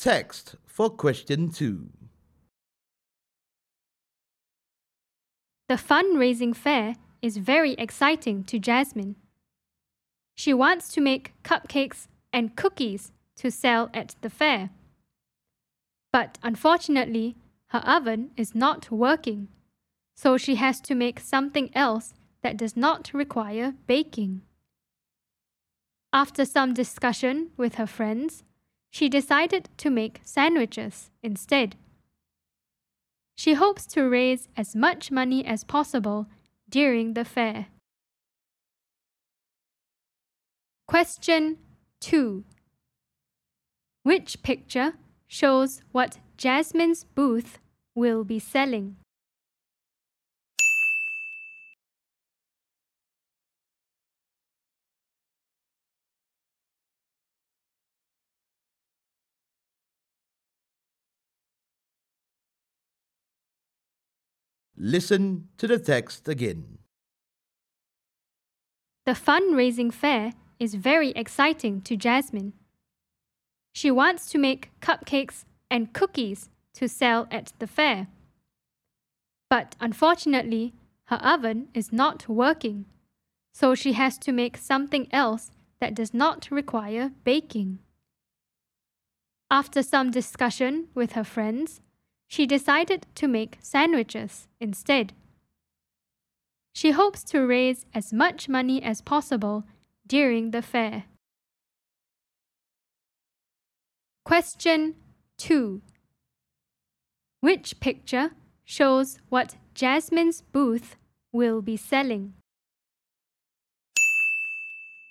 Text for question 2. The fundraising fair is very exciting to Jasmine. She wants to make cupcakes and cookies to sell at the fair. But unfortunately, her oven is not working, so she has to make something else that does not require baking. After some discussion with her friends, she decided to make sandwiches instead. She hopes to raise as much money as possible during the fair. Question 2. Which picture shows what Jasmine's booth will be selling? Listen to the text again. The fundraising fair is very exciting to Jasmine. She wants to make cupcakes and cookies to sell at the fair. But unfortunately, her oven is not working, so she has to make something else that does not require baking. After some discussion with her friends, she decided to make sandwiches instead. She hopes to raise as much money as possible during the fair. Question 2. Which picture shows what Jasmine's booth will be selling?